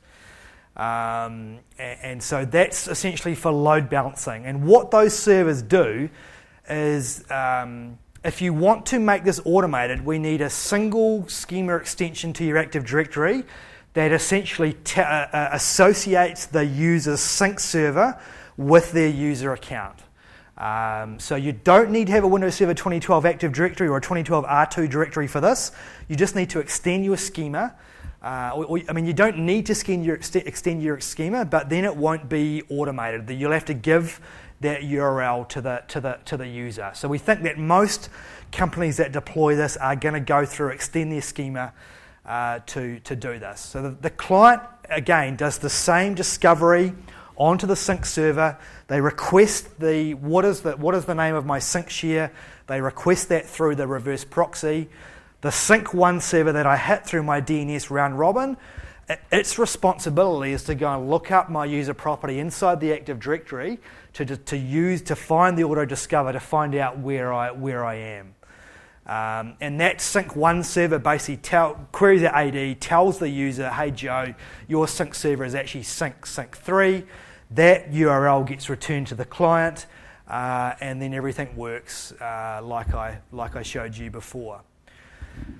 And so that's essentially for load balancing. And what those servers do is, if you want to make this automated, we need a single schema extension to your Active Directory that essentially associates the user's sync server with their user account. So you don't need to have a Windows Server 2012 Active Directory or a 2012 R2 directory for this. You just need to extend your schema. You don't need to extend your schema, but then it won't be automated. You'll have to give that URL to the user. So we think that most companies that deploy this are going to go through, extend their schema to do this. So the client, again, does the same discovery onto the sync server. They request what is the name of my sync share. They request that through the reverse proxy. The Sync 1 server that I hit through my DNS round robin, its responsibility is to go and look up my user property inside the Active Directory to find the auto discover to find out where I am. And that Sync 1 server basically queries the AD, tells the user, hey Joe, your sync server is actually Sync 3. That URL gets returned to the client, and then everything works like I showed you before.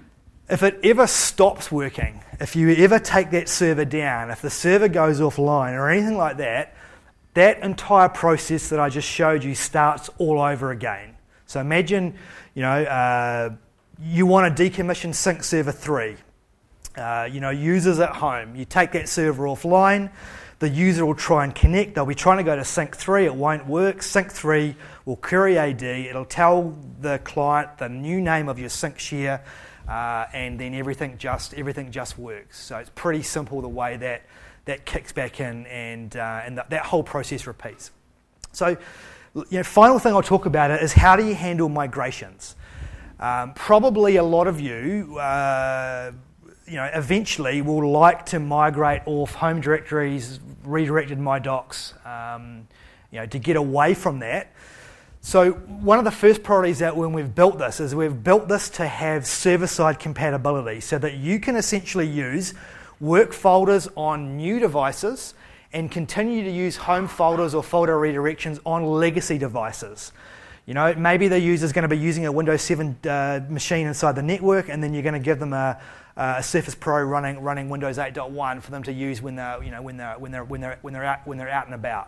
If it ever stops working, if you ever take that server down, if the server goes offline or anything like that, that entire process that I just showed you starts all over again. So imagine, you want to decommission Sync Server 3. Users at home. You take that server offline, the user will try and connect. They'll be trying to go to Sync 3. It won't work. Sync 3 will query AD. It'll tell the client the new name of your sync share, and then everything just works. So it's pretty simple the way that kicks back in, and that whole process repeats. So, final thing I'll talk about is how do you handle migrations? Probably a lot of you, eventually will like to migrate off home directories, redirected my docs, to get away from that. So one of the first priorities that when we've built this is we've built this to have server-side compatibility so that you can essentially use work folders on new devices and continue to use home folders or folder redirections on legacy devices. Maybe the user's going to be using a Windows 7 machine inside the network, and then you're going to give them a Surface Pro running Windows 8.1 for them to use when they're out and about.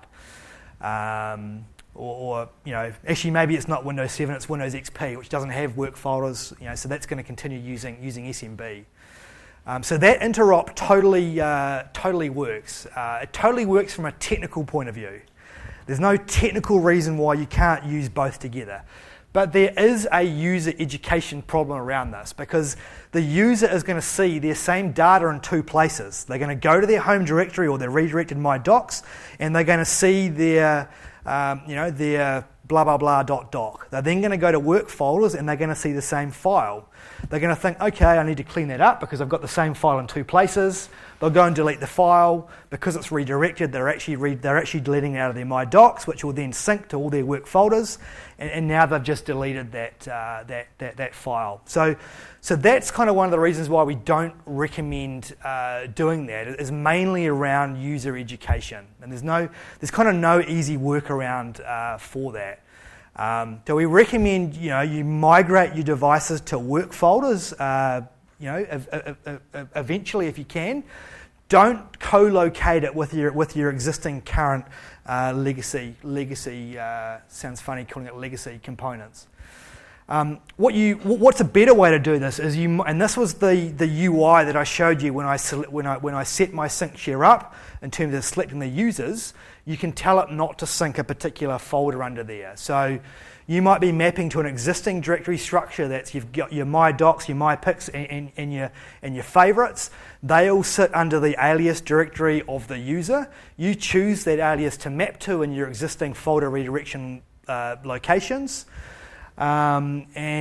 Actually maybe it's not Windows 7, it's Windows XP, which doesn't have work folders, so that's going to continue using SMB. So that interop totally works. It totally works from a technical point of view. There's no technical reason why you can't use both together. But there is a user education problem around this because the user is going to see their same data in two places. They're going to go to their home directory or their redirected My Docs, and they're going to see their blah blah blah .doc. They're then going to go to work folders and they're going to see the same file. They're going to think, okay, I need to clean that up because I've got the same file in two places. They'll go and delete the file. Because it's redirected, they're actually deleting it out of their My Docs, which will then sync to all their work folders, and now they've just deleted that file. So that's kind of one of the reasons why we don't recommend doing that. Is mainly around user education, and there's kind of no easy workaround for that. Do we recommend you migrate your devices to work folders? Eventually, if you can, don't co-locate it with your existing current legacy. Sounds funny calling it legacy components. What's a better way to do this is and this was the UI that I showed you when I set my sync share up in terms of selecting the users. You can tell it not to sync a particular folder under there. So you might be mapping to an existing directory structure that's you've got your My Docs, your My Pics, and your favorites. They all sit under the alias directory of the user. You choose that alias to map to in your existing folder redirection locations. So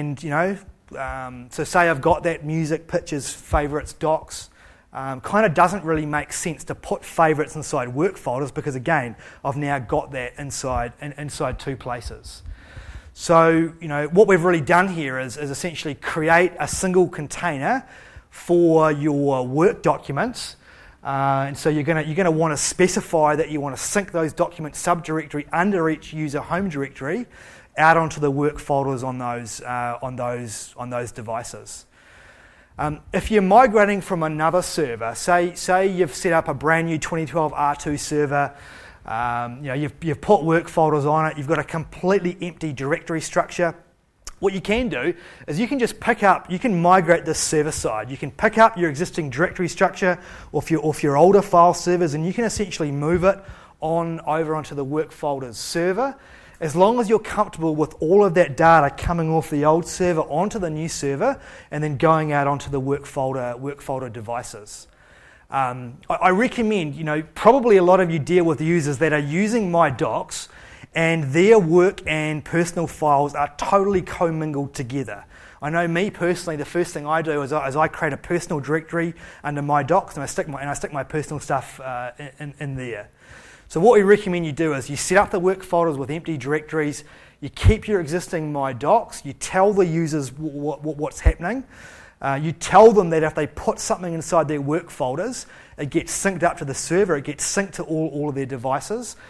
say I've got that music, pictures, favorites, docs. Kind of doesn't really make sense to put favorites inside work folders because again, I've now got that inside two places. So what we've really done here is essentially create a single container for your work documents. And so you're going to want to specify that you want to sync those documents subdirectory under each user home directory out onto the work folders on those devices. If you're migrating from another server, say you've set up a brand new 2012 R2 server, you've put work folders on it, you've got a completely empty directory structure. What you can do is you can migrate this server side. You can pick up your existing directory structure off your older file servers, and you can essentially move it over onto the work folders server. As long as you're comfortable with all of that data coming off the old server onto the new server and then going out onto the work folder devices. I recommend, probably a lot of you deal with users that are using My Docs and their work and personal files are totally commingled together. I know me personally, the first thing I do is I create a personal directory under My Docs and I stick my personal stuff in there. So what we recommend you do is you set up the work folders with empty directories, you keep your existing My Docs, you tell the users what's happening, you tell them that if they put something inside their work folders, it gets synced up to the server, it gets synced to all of their devices.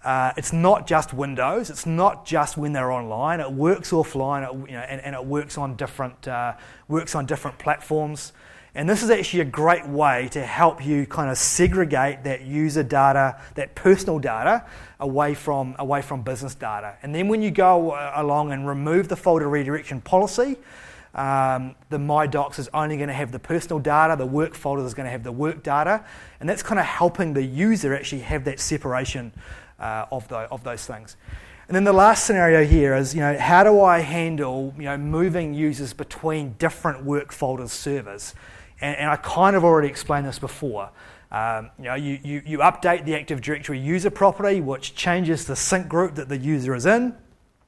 It's not just Windows. It's not just when they're online. It works offline, and it works on different platforms. And this is actually a great way to help you kind of segregate that user data, that personal data, away from business data. And then when you go along and remove the folder redirection policy, the My Docs is only going to have the personal data, the work folder is going to have the work data, and that's kind of helping the user actually have that separation of those things. And then the last scenario here is, how do I handle, moving users between different work folders servers? And I kind of already explained this before. You update the Active Directory user property, which changes the sync group that the user is in.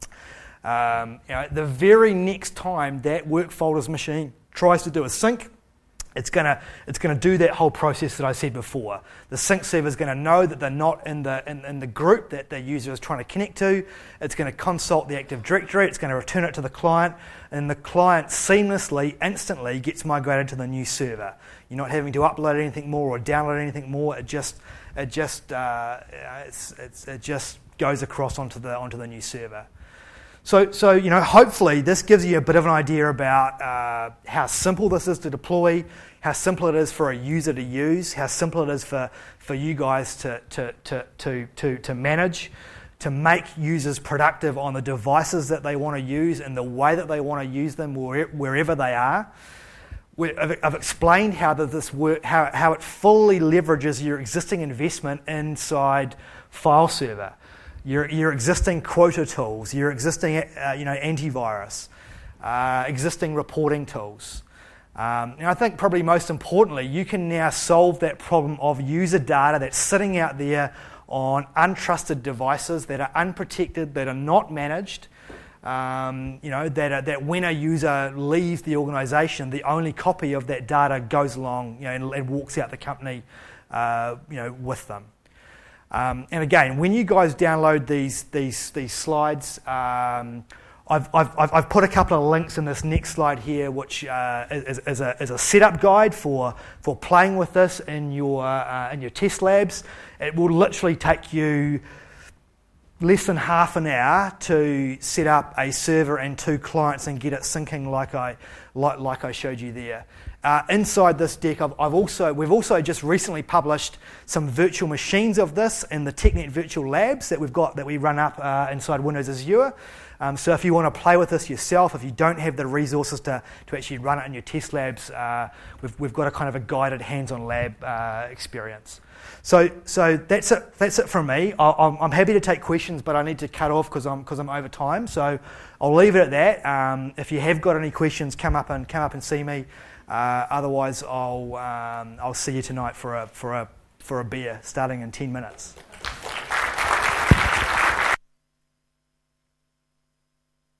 The very next time that work folder's machine tries to do a sync, it's gonna do that whole process that I said before. The sync server is going to know that they're not in the group that the user is trying to connect to. It's going to consult the Active Directory. It's going to return it to the client, and the client seamlessly, instantly gets migrated to the new server. You're not having to upload anything more or download anything more. It just goes across onto the new server. So hopefully this gives you a bit of an idea about how simple this is to deploy, how simple it is for a user to use, how simple it is for you guys to manage, to make users productive on the devices that they want to use and the way that they want to use them wherever they are. I've explained how this work, how it fully leverages your existing investment inside File Server. Your existing quota tools, your existing antivirus, existing reporting tools. And I think probably most importantly, you can now solve that problem of user data that's sitting out there on untrusted devices that are unprotected, that are not managed. That when a user leaves the organisation, the only copy of that data goes along, and walks out the company, with them. And again, when you guys download these slides, I've put a couple of links in this next slide here, which is a setup guide for playing with this in your test labs. It will literally take you less than half an hour to set up a server and 2 clients and get it syncing like I showed you there. Inside this deck, we've also just recently published some virtual machines of this in the TechNet Virtual Labs that we run up inside Windows Azure. So if you want to play with this yourself, if you don't have the resources to actually run it in your test labs, we've got a kind of a guided hands-on lab experience. So that's it from me. I'm happy to take questions, but I need to cut off because I'm over time. So I'll leave it at that. If you have got any questions, come up and see me. Otherwise, I'll see you tonight for a beer starting in 10 minutes.